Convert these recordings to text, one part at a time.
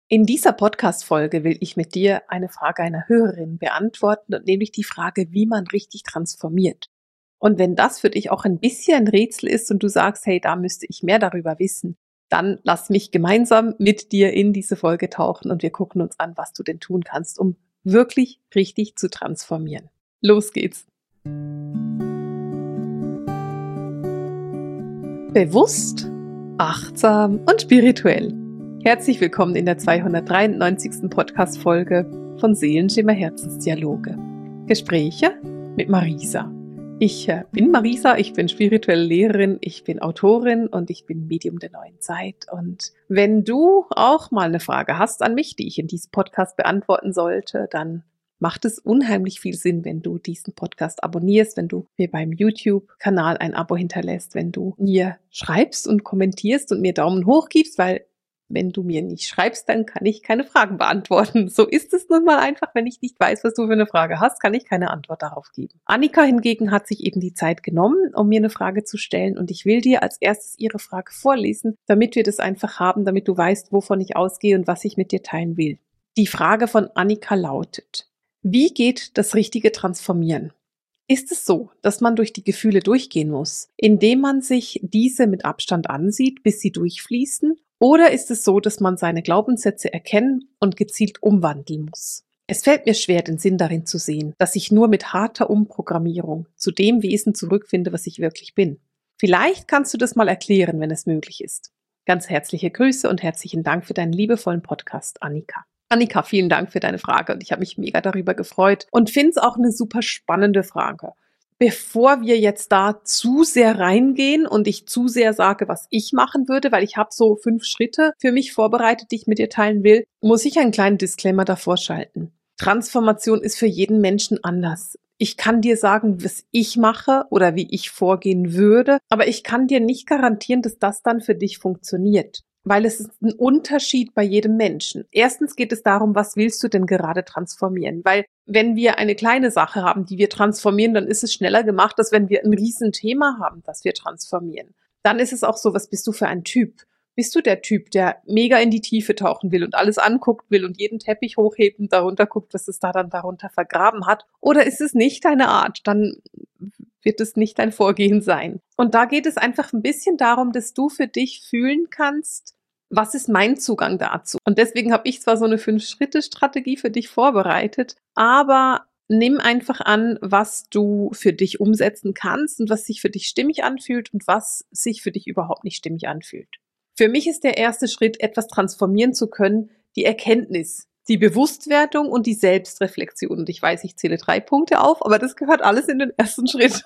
In dieser Podcast-Folge will ich mit dir eine Frage einer Hörerin beantworten, nämlich die Frage, wie man richtig transformiert. Und wenn das für dich auch ein bisschen ein Rätsel ist und du sagst, hey, da müsste ich mehr darüber wissen, dann lass mich gemeinsam mit dir in diese Folge tauchen und wir gucken uns an, was du denn tun kannst, um wirklich richtig zu transformieren. Los geht's! Bewusst, achtsam und spirituell. Herzlich willkommen in der 293. Podcast-Folge von Seelenschimmer Herzensdialoge. Gespräche mit Marisa. Ich bin Marisa, ich bin spirituelle Lehrerin, ich bin Autorin und ich bin Medium der neuen Zeit. Und wenn du auch mal eine Frage hast an mich, die ich in diesem Podcast beantworten sollte, dann macht es unheimlich viel Sinn, wenn du diesen Podcast abonnierst, wenn du mir beim YouTube-Kanal ein Abo hinterlässt, wenn du mir schreibst und kommentierst und mir Daumen hoch gibst, weil wenn du mir nicht schreibst, dann kann ich keine Fragen beantworten. So ist es nun mal einfach. Wenn ich nicht weiß, was du für eine Frage hast, kann ich keine Antwort darauf geben. Annika hingegen hat sich eben die Zeit genommen, um mir eine Frage zu stellen. Und ich will dir als erstes ihre Frage vorlesen, damit wir das einfach haben, damit du weißt, wovon ich ausgehe und was ich mit dir teilen will. Die Frage von Annika lautet: Wie geht das richtige Transformieren? Ist es so, dass man durch die Gefühle durchgehen muss, indem man sich diese mit Abstand ansieht, bis sie durchfließen? Oder ist es so, dass man seine Glaubenssätze erkennen und gezielt umwandeln muss? Es fällt mir schwer, den Sinn darin zu sehen, dass ich nur mit harter Umprogrammierung zu dem Wesen zurückfinde, was ich wirklich bin. Vielleicht kannst du das mal erklären, wenn es möglich ist. Ganz herzliche Grüße und herzlichen Dank für deinen liebevollen Podcast, Annika. Annika, vielen Dank für deine Frage und ich habe mich mega darüber gefreut und finde es auch eine super spannende Frage. Bevor wir jetzt da zu sehr reingehen und ich zu sehr sage, was ich machen würde, weil ich habe so 5 Schritte für mich vorbereitet, die ich mit dir teilen will, muss ich einen kleinen Disclaimer davor schalten. Transformation ist für jeden Menschen anders. Ich kann dir sagen, was ich mache oder wie ich vorgehen würde, aber ich kann dir nicht garantieren, dass das dann für dich funktioniert. Weil es ist ein Unterschied bei jedem Menschen. Erstens geht es darum, was willst du denn gerade transformieren? Weil wenn wir eine kleine Sache haben, die wir transformieren, dann ist es schneller gemacht, als wenn wir ein Riesenthema haben, das wir transformieren. Dann ist es auch so, was bist du für ein Typ? Bist du der Typ, der mega in die Tiefe tauchen will und alles anguckt will und jeden Teppich hochhebt und darunter guckt, was es da dann darunter vergraben hat? Oder ist es nicht deine Art? Dann wird es nicht dein Vorgehen sein. Und da geht es einfach ein bisschen darum, dass du für dich fühlen kannst, was ist mein Zugang dazu? Und deswegen habe ich zwar so eine 5-Schritte-Strategie für dich vorbereitet, aber nimm einfach an, was du für dich umsetzen kannst und was sich für dich stimmig anfühlt und was sich für dich überhaupt nicht stimmig anfühlt. Für mich ist der erste Schritt, etwas transformieren zu können, die Erkenntnis, die Bewusstwerdung und die Selbstreflexion. Und ich weiß, ich zähle 3 Punkte auf, aber das gehört alles in den ersten Schritt.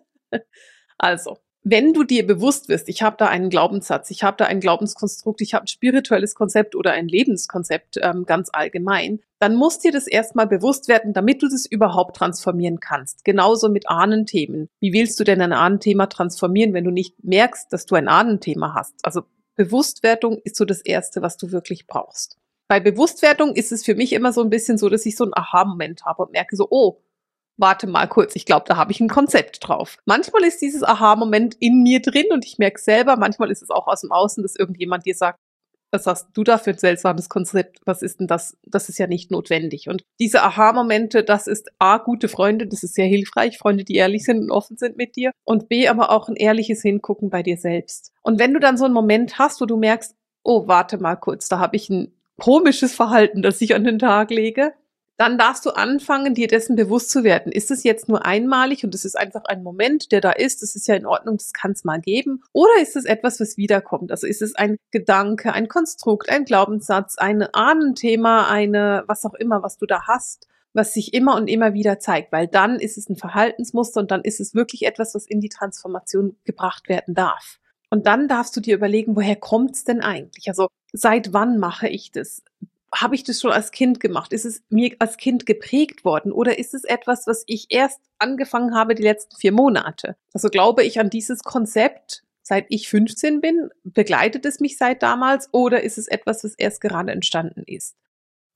Also, wenn du dir bewusst wirst, ich habe da einen Glaubenssatz, ich habe da ein Glaubenskonstrukt, ich habe ein spirituelles Konzept oder ein Lebenskonzept ganz allgemein, dann muss dir das erstmal bewusst werden, damit du das überhaupt transformieren kannst. Genauso mit Ahnenthemen. Wie willst du denn ein Ahnenthema transformieren, wenn du nicht merkst, dass du ein Ahnenthema hast? Also Bewusstwerdung ist so das Erste, was du wirklich brauchst. Bei Bewusstwerdung ist es für mich immer so ein bisschen so, dass ich so einen Aha-Moment habe und merke so, oh, warte mal kurz, ich glaube, da habe ich ein Konzept drauf. Manchmal ist dieses Aha-Moment in mir drin und ich merke es selber, manchmal ist es auch aus dem Außen, dass irgendjemand dir sagt, was hast du da für ein seltsames Konzept, was ist denn das? Das ist ja nicht notwendig. Und diese Aha-Momente, das ist A, gute Freunde, das ist sehr hilfreich, Freunde, die ehrlich sind und offen sind mit dir und B, aber auch ein ehrliches Hingucken bei dir selbst. Und wenn du dann so einen Moment hast, wo du merkst, oh, warte mal kurz, da habe ich ein komisches Verhalten, das ich an den Tag lege, dann darfst du anfangen, dir dessen bewusst zu werden. Ist es jetzt nur einmalig und es ist einfach ein Moment, der da ist, das ist ja in Ordnung, das kann es mal geben, oder ist es etwas, was wiederkommt? Also ist es ein Gedanke, ein Konstrukt, ein Glaubenssatz, ein Ahnenthema, was auch immer, was du da hast, was sich immer und immer wieder zeigt, weil dann ist es ein Verhaltensmuster und dann ist es wirklich etwas, was in die Transformation gebracht werden darf. Und dann darfst du dir überlegen, woher kommt's denn eigentlich? Also seit wann mache ich das? Habe ich das schon als Kind gemacht? Ist es mir als Kind geprägt worden? Oder ist es etwas, was ich erst angefangen habe die letzten 4 Monate? Also glaube ich an dieses Konzept, seit ich 15 bin? Begleitet es mich seit damals? Oder ist es etwas, was erst gerade entstanden ist?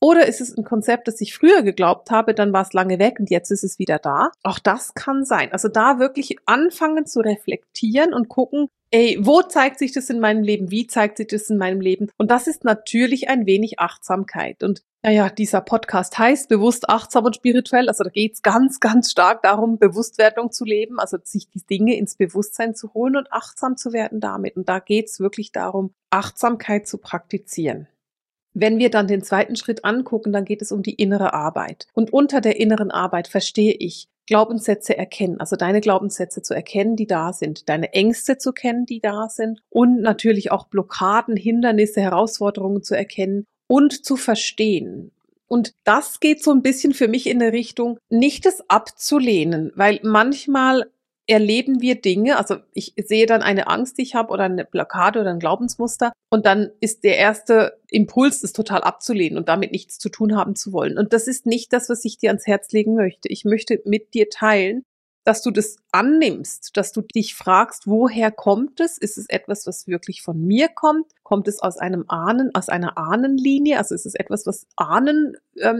Oder ist es ein Konzept, das ich früher geglaubt habe, dann war es lange weg und jetzt ist es wieder da? Auch das kann sein. Also da wirklich anfangen zu reflektieren und gucken, wo zeigt sich das in meinem Leben? Wie zeigt sich das in meinem Leben? Und das ist natürlich ein wenig Achtsamkeit. Und naja, dieser Podcast heißt bewusst, achtsam und spirituell. Also da geht es ganz, ganz stark darum, Bewusstwerdung zu leben, also sich die Dinge ins Bewusstsein zu holen und achtsam zu werden damit. Und da geht es wirklich darum, Achtsamkeit zu praktizieren. Wenn wir dann den zweiten Schritt angucken, dann geht es um die innere Arbeit. Und unter der inneren Arbeit verstehe ich, Glaubenssätze erkennen, also deine Glaubenssätze zu erkennen, die da sind, deine Ängste zu kennen, die da sind und natürlich auch Blockaden, Hindernisse, Herausforderungen zu erkennen und zu verstehen. Und das geht so ein bisschen für mich in eine Richtung, nicht es abzulehnen, weil manchmal erleben wir Dinge, also ich sehe dann eine Angst, die ich habe oder eine Blockade oder ein Glaubensmuster und dann ist der erste Impuls, das total abzulehnen und damit nichts zu tun haben zu wollen. Und das ist nicht das, was ich dir ans Herz legen möchte. Ich möchte mit dir teilen, dass du das annimmst, dass du dich fragst, woher kommt es? Ist es etwas, was wirklich von mir kommt? Kommt es aus einem Ahnen, aus einer Ahnenlinie? Also ist es etwas, was Ahnen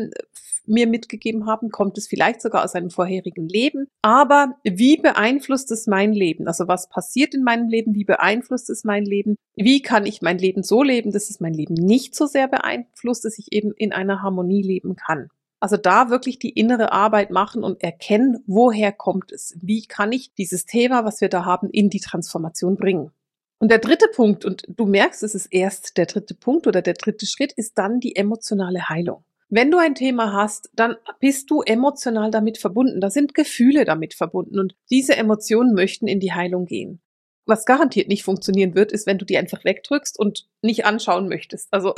mir mitgegeben haben? Kommt es vielleicht sogar aus einem vorherigen Leben? Aber wie beeinflusst es mein Leben? Also was passiert in meinem Leben? Wie beeinflusst es mein Leben? Wie kann ich mein Leben so leben, dass es mein Leben nicht so sehr beeinflusst, dass ich eben in einer Harmonie leben kann? Also da wirklich die innere Arbeit machen und erkennen, woher kommt es? Wie kann ich dieses Thema, was wir da haben, in die Transformation bringen? Und der dritte Punkt, und du merkst, es ist erst der dritte Punkt oder der dritte Schritt, ist dann die emotionale Heilung. Wenn du ein Thema hast, dann bist du emotional damit verbunden. Da sind Gefühle damit verbunden und diese Emotionen möchten in die Heilung gehen. Was garantiert nicht funktionieren wird, ist, wenn du die einfach wegdrückst und nicht anschauen möchtest. Also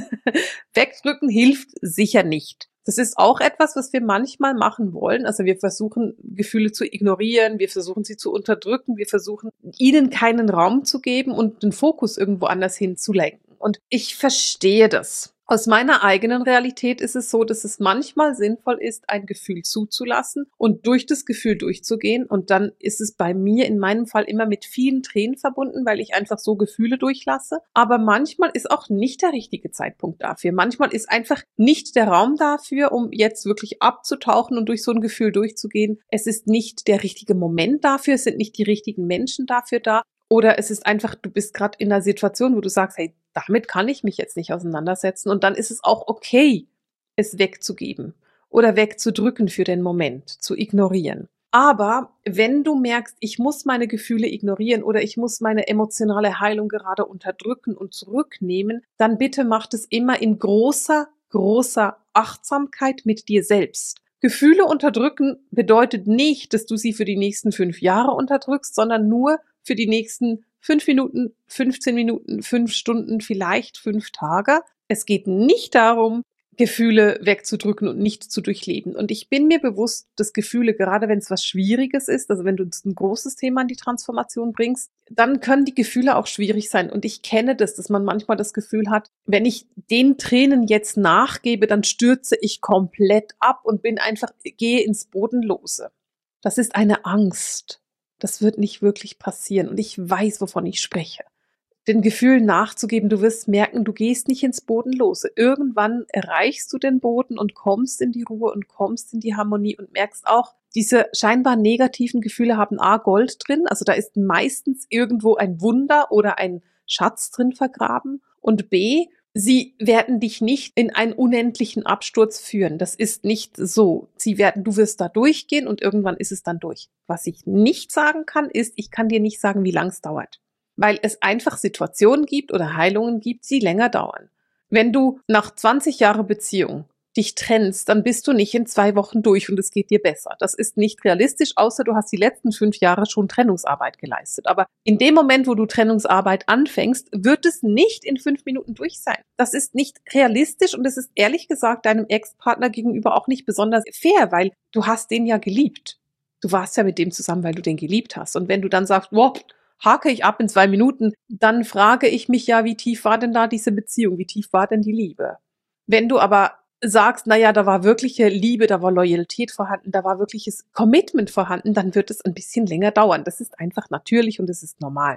wegdrücken hilft sicher nicht. Das ist auch etwas, was wir manchmal machen wollen. Also wir versuchen, Gefühle zu ignorieren, wir versuchen, sie zu unterdrücken, wir versuchen, ihnen keinen Raum zu geben und den Fokus irgendwo anders hinzulenken. Und ich verstehe das. Aus meiner eigenen Realität ist es so, dass es manchmal sinnvoll ist, ein Gefühl zuzulassen und durch das Gefühl durchzugehen. Und dann ist es bei mir in meinem Fall immer mit vielen Tränen verbunden, weil ich einfach so Gefühle durchlasse. Aber manchmal ist auch nicht der richtige Zeitpunkt dafür. Manchmal ist einfach nicht der Raum dafür, um jetzt wirklich abzutauchen und durch so ein Gefühl durchzugehen. Es ist nicht der richtige Moment dafür, es sind nicht die richtigen Menschen dafür da. Oder es ist einfach, du bist gerade in einer Situation, wo du sagst, hey, damit kann ich mich jetzt nicht auseinandersetzen. Und dann ist es auch okay, es wegzugeben oder wegzudrücken für den Moment, zu ignorieren. Aber wenn du merkst, ich muss meine Gefühle ignorieren oder ich muss meine emotionale Heilung gerade unterdrücken und zurücknehmen, dann bitte mach das immer in großer, großer Achtsamkeit mit dir selbst. Gefühle unterdrücken bedeutet nicht, dass du sie für die nächsten 5 Jahre unterdrückst, sondern nur für die nächsten 5 Minuten, 15 Minuten, 5 Stunden, vielleicht 5 Tage. Es geht nicht darum, Gefühle wegzudrücken und nicht zu durchleben. Und ich bin mir bewusst, dass Gefühle, gerade wenn es was Schwieriges ist, also wenn du ein großes Thema in die Transformation bringst, dann können die Gefühle auch schwierig sein. Und ich kenne das, dass man manchmal das Gefühl hat, wenn ich den Tränen jetzt nachgebe, dann stürze ich komplett ab und gehe ins Bodenlose. Das ist eine Angst. Das wird nicht wirklich passieren. Und ich weiß, wovon ich spreche. Den Gefühlen nachzugeben, du wirst merken, du gehst nicht ins Bodenlose. Irgendwann erreichst du den Boden und kommst in die Ruhe und kommst in die Harmonie und merkst auch, diese scheinbar negativen Gefühle haben A, Gold drin, also da ist meistens irgendwo ein Wunder oder ein Schatz drin vergraben und B, sie werden dich nicht in einen unendlichen Absturz führen. Das ist nicht so. Du wirst da durchgehen und irgendwann ist es dann durch. Was ich nicht sagen kann, ist, ich kann dir nicht sagen, wie lang es dauert. Weil es einfach Situationen gibt oder Heilungen gibt, die länger dauern. Wenn du nach 20 Jahren Beziehung dich trennst, dann bist du nicht in 2 Wochen durch und es geht dir besser. Das ist nicht realistisch, außer du hast die letzten 5 Jahre schon Trennungsarbeit geleistet. Aber in dem Moment, wo du Trennungsarbeit anfängst, wird es nicht in 5 Minuten durch sein. Das ist nicht realistisch und es ist ehrlich gesagt deinem Ex-Partner gegenüber auch nicht besonders fair, weil du hast den ja geliebt. Du warst ja mit dem zusammen, weil du den geliebt hast. Und wenn du dann sagst, wow, hake ich ab in 2 Minuten, dann frage ich mich ja, wie tief war denn da diese Beziehung? Wie tief war denn die Liebe? Wenn du aber sagst, naja, da war wirkliche Liebe, da war Loyalität vorhanden, da war wirkliches Commitment vorhanden, dann wird es ein bisschen länger dauern. Das ist einfach natürlich und das ist normal.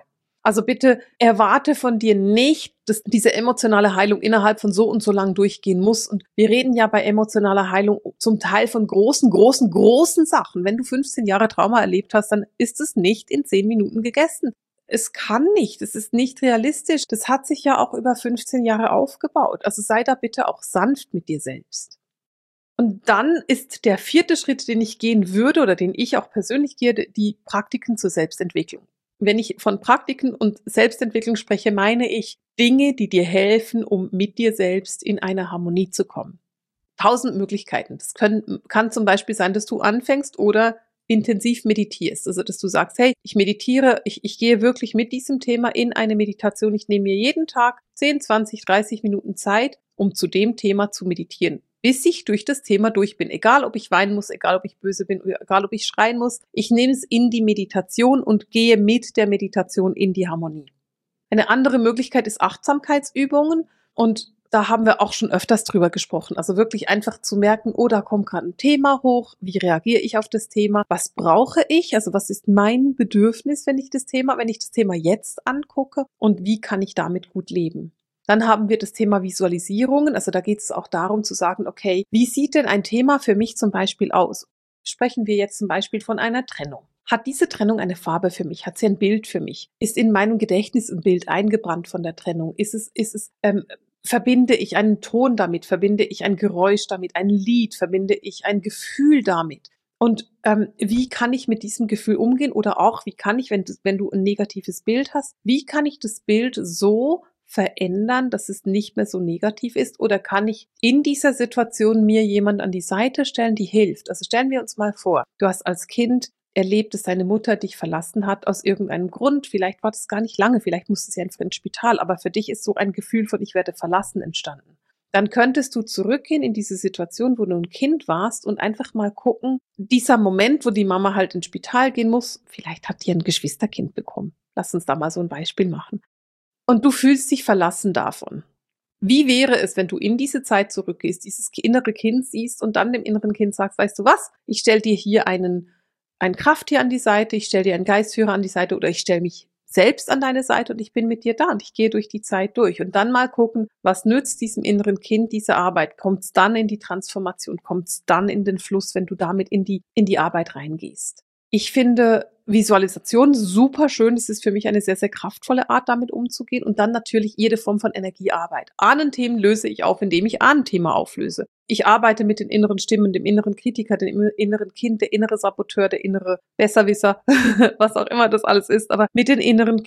Also bitte erwarte von dir nicht, dass diese emotionale Heilung innerhalb von so und so lang durchgehen muss. Und wir reden ja bei emotionaler Heilung zum Teil von großen Sachen. Wenn du 15 Jahre Trauma erlebt hast, dann ist es nicht in 10 Minuten gegessen. Es kann nicht, es ist nicht realistisch. Das hat sich ja auch über 15 Jahre aufgebaut. Also sei da bitte auch sanft mit dir selbst. Und dann ist der 4. Schritt, den ich gehen würde oder den ich auch persönlich gehe, die Praktiken zur Selbstentwicklung. Wenn ich von Praktiken und Selbstentwicklung spreche, meine ich Dinge, die dir helfen, um mit dir selbst in eine Harmonie zu kommen. 1000 Möglichkeiten. Das kann zum Beispiel sein, dass du anfängst oder intensiv meditierst. Also, dass du sagst, hey, ich meditiere, ich gehe wirklich mit diesem Thema in eine Meditation. Ich nehme mir jeden Tag 10, 20, 30 Minuten Zeit, um zu dem Thema zu meditieren, bis ich durch das Thema durch bin. Egal, ob ich weinen muss, egal, ob ich böse bin, egal, ob ich schreien muss. Ich nehme es in die Meditation und gehe mit der Meditation in die Harmonie. Eine andere Möglichkeit ist Achtsamkeitsübungen und da haben wir auch schon öfters drüber gesprochen. Also wirklich einfach zu merken, oh, da kommt gerade ein Thema hoch. Wie reagiere ich auf das Thema? Was brauche ich? Also was ist mein Bedürfnis, wenn ich das Thema jetzt angucke? Und wie kann ich damit gut leben? Dann haben wir das Thema Visualisierungen. Also da geht es auch darum zu sagen, okay, wie sieht denn ein Thema für mich zum Beispiel aus? Sprechen wir jetzt zum Beispiel von einer Trennung. Hat diese Trennung eine Farbe für mich? Hat sie ein Bild für mich? Ist in meinem Gedächtnis ein Bild eingebrannt von der Trennung? Verbinde ich einen Ton damit? Verbinde ich ein Geräusch damit? Ein Lied? Verbinde ich ein Gefühl damit? Und wie kann ich mit diesem Gefühl umgehen? Oder auch, wie kann ich, wenn du ein negatives Bild hast, wie kann ich das Bild so verändern, dass es nicht mehr so negativ ist? Oder kann ich in dieser Situation mir jemand an die Seite stellen, die hilft? Also stellen wir uns mal vor, du hast als Kind erlebt, dass deine Mutter dich verlassen hat aus irgendeinem Grund. Vielleicht war das gar nicht lange, vielleicht musste sie einfach ins Spital, aber für dich ist so ein Gefühl von ich werde verlassen entstanden. Dann könntest du zurückgehen in diese Situation, wo du ein Kind warst und einfach mal gucken, dieser Moment, wo die Mama halt ins Spital gehen muss, vielleicht hat die ein Geschwisterkind bekommen. Lass uns da mal so ein Beispiel machen. Und du fühlst dich verlassen davon. Wie wäre es, wenn du in diese Zeit zurückgehst, dieses innere Kind siehst und dann dem inneren Kind sagst, weißt du was, ich stelle dir hier ein Krafttier an die Seite, ich stelle dir einen Geistführer an die Seite oder ich stelle mich selbst an deine Seite und ich bin mit dir da und ich gehe durch die Zeit durch. Und dann mal gucken, was nützt diesem inneren Kind diese Arbeit? Kommt es dann in die Transformation? Kommt es dann in den Fluss, wenn du damit in die Arbeit reingehst? Ich finde Visualisation super schön. Es ist für mich eine sehr, sehr kraftvolle Art, damit umzugehen. Und dann natürlich jede Form von Energiearbeit. Ahnenthemen löse ich auf, indem ich Ahnenthema auflöse. Ich arbeite mit den inneren Stimmen, dem inneren Kritiker, dem inneren Kind, der innere Saboteur, der innere Besserwisser, was auch immer das alles ist, aber mit den inneren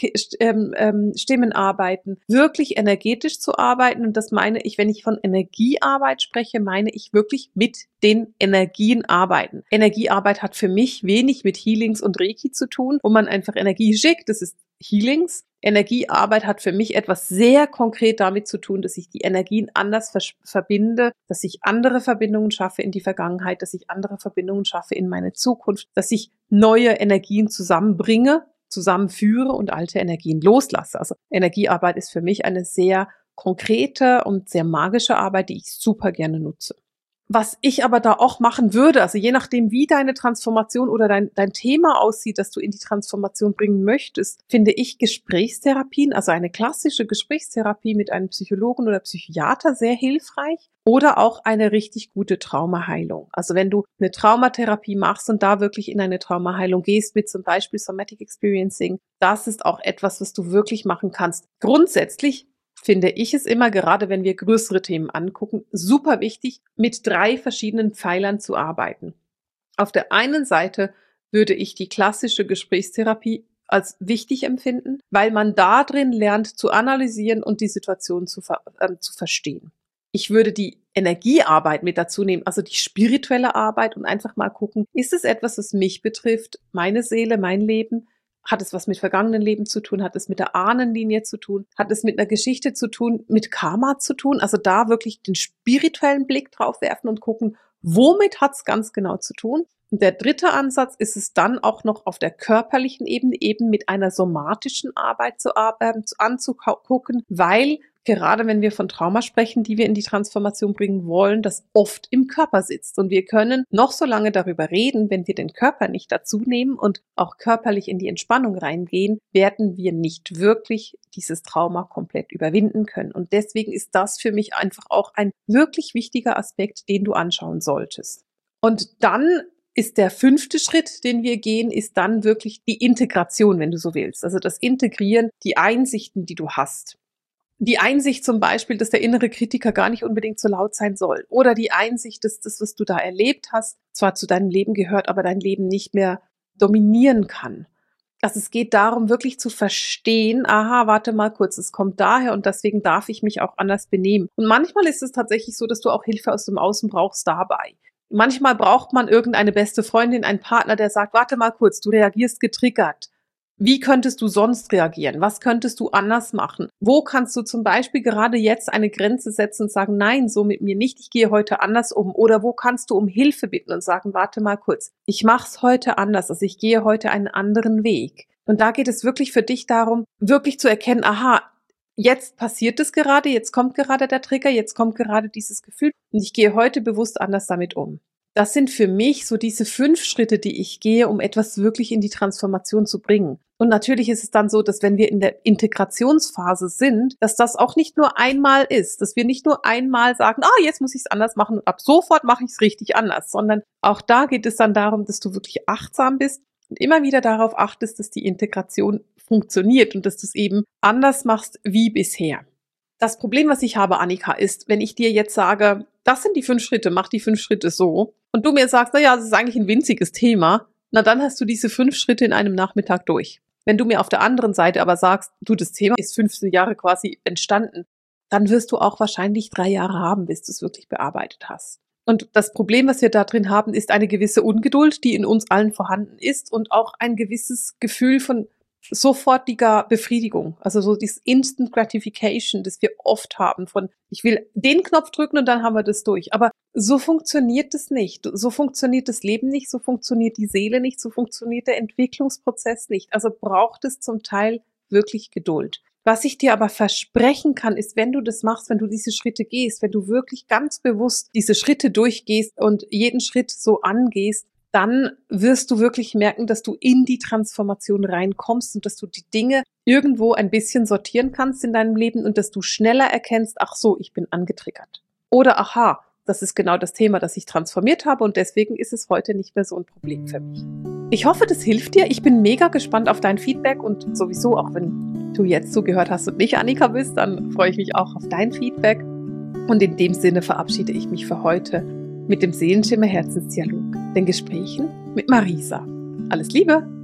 Stimmen arbeiten, wirklich energetisch zu arbeiten. Und das meine ich, wenn ich von Energiearbeit spreche, meine ich wirklich mit den Energien arbeiten. Energiearbeit hat für mich wenig mit Healings und Reiki zu tun, wo man einfach Energie schickt, das ist Healings. Energiearbeit hat für mich etwas sehr konkret damit zu tun, dass ich die Energien anders verbinde, dass ich andere Verbindungen schaffe in die Vergangenheit, dass ich andere Verbindungen schaffe in meine Zukunft, dass ich neue Energien zusammenbringe, zusammenführe und alte Energien loslasse. Also Energiearbeit ist für mich eine sehr konkrete und sehr magische Arbeit, die ich super gerne nutze. Was ich aber da auch machen würde, also je nachdem, wie deine Transformation oder dein Thema aussieht, das du in die Transformation bringen möchtest, finde ich Gesprächstherapien, also eine klassische Gesprächstherapie mit einem Psychologen oder Psychiater sehr hilfreich oder auch eine richtig gute Traumaheilung. Also wenn du eine Traumatherapie machst und da wirklich in eine Traumaheilung gehst, mit zum Beispiel Somatic Experiencing, das ist auch etwas, was du wirklich machen kannst. Grundsätzlich finde ich es immer, gerade wenn wir größere Themen angucken, super wichtig, mit 3 verschiedenen Pfeilern zu arbeiten. Auf der einen Seite würde ich die klassische Gesprächstherapie als wichtig empfinden, weil man da drin lernt zu analysieren und die Situation zu verstehen. Ich würde die Energiearbeit mit dazu nehmen, also die spirituelle Arbeit und einfach mal gucken, ist es etwas, was mich betrifft, meine Seele, mein Leben? Hat es was mit vergangenen Leben zu tun? Hat es mit der Ahnenlinie zu tun? Hat es mit einer Geschichte zu tun? Mit Karma zu tun? Also da wirklich den spirituellen Blick drauf werfen und gucken, womit hat es ganz genau zu tun? Und der dritte Ansatz ist es dann auch noch auf der körperlichen Ebene eben mit einer somatischen Arbeit anzugucken, weil gerade wenn wir von Trauma sprechen, die wir in die Transformation bringen wollen, das oft im Körper sitzt. Und wir können noch so lange darüber reden, wenn wir den Körper nicht dazu nehmen und auch körperlich in die Entspannung reingehen, werden wir nicht wirklich dieses Trauma komplett überwinden können. Und deswegen ist das für mich einfach auch ein wirklich wichtiger Aspekt, den du anschauen solltest. Und dann ist der 5. Schritt, den wir gehen, ist dann wirklich die Integration, wenn du so willst. Also das Integrieren, die Einsichten, die du hast. Die Einsicht zum Beispiel, dass der innere Kritiker gar nicht unbedingt so laut sein soll. Oder die Einsicht, dass das, was du da erlebt hast, zwar zu deinem Leben gehört, aber dein Leben nicht mehr dominieren kann. Also es geht darum, wirklich zu verstehen, aha, warte mal kurz, es kommt daher und deswegen darf ich mich auch anders benehmen. Und manchmal ist es tatsächlich so, dass du auch Hilfe aus dem Außen brauchst dabei. Manchmal braucht man irgendeine beste Freundin, einen Partner, der sagt, warte mal kurz, du reagierst getriggert. Wie könntest du sonst reagieren? Was könntest du anders machen? Wo kannst du zum Beispiel gerade jetzt eine Grenze setzen und sagen, nein, so mit mir nicht, ich gehe heute anders um? Oder wo kannst du um Hilfe bitten und sagen, warte mal kurz, ich mach's heute anders, also ich gehe heute einen anderen Weg. Und da geht es wirklich für dich darum, wirklich zu erkennen, aha, jetzt passiert es gerade, jetzt kommt gerade der Trigger, jetzt kommt gerade dieses Gefühl und ich gehe heute bewusst anders damit um. Das sind für mich so diese 5 Schritte, die ich gehe, um etwas wirklich in die Transformation zu bringen. Und natürlich ist es dann so, dass wenn wir in der Integrationsphase sind, dass das auch nicht nur einmal ist, dass wir nicht nur einmal sagen, jetzt muss ich es anders machen und ab sofort mache ich es richtig anders, sondern auch da geht es dann darum, dass du wirklich achtsam bist und immer wieder darauf achtest, dass die Integration funktioniert und dass du es eben anders machst wie bisher. Das Problem, was ich habe, Annika, ist, wenn ich dir jetzt sage, das sind die 5 Schritte, mach die 5 Schritte so, und du mir sagst, das ist eigentlich ein winziges Thema, na dann hast du diese 5 Schritte in einem Nachmittag durch. Wenn du mir auf der anderen Seite aber sagst, du, das Thema ist 15 Jahre quasi entstanden, dann wirst du auch wahrscheinlich 3 Jahre haben, bis du es wirklich bearbeitet hast. Und das Problem, was wir da drin haben, ist eine gewisse Ungeduld, die in uns allen vorhanden ist und auch ein gewisses Gefühl von sofortiger Befriedigung, also so dieses Instant Gratification, das wir oft haben von, ich will den Knopf drücken und dann haben wir das durch. Aber so funktioniert es nicht. So funktioniert das Leben nicht, so funktioniert die Seele nicht, so funktioniert der Entwicklungsprozess nicht. Also braucht es zum Teil wirklich Geduld. Was ich dir aber versprechen kann, ist, wenn du das machst, wenn du diese Schritte gehst, wenn du wirklich ganz bewusst diese Schritte durchgehst und jeden Schritt so angehst, dann wirst du wirklich merken, dass du in die Transformation reinkommst und dass du die Dinge irgendwo ein bisschen sortieren kannst in deinem Leben und dass du schneller erkennst, ach so, ich bin angetriggert. Oder aha, das ist genau das Thema, das ich transformiert habe und deswegen ist es heute nicht mehr so ein Problem für mich. Ich hoffe, das hilft dir. Ich bin mega gespannt auf dein Feedback und sowieso auch, wenn du jetzt zugehört hast und nicht Annika bist, dann freue ich mich auch auf dein Feedback. Und in dem Sinne verabschiede ich mich für heute mit dem Seelenschimmer Herzensdialog, den Gesprächen mit Marisa. Alles Liebe!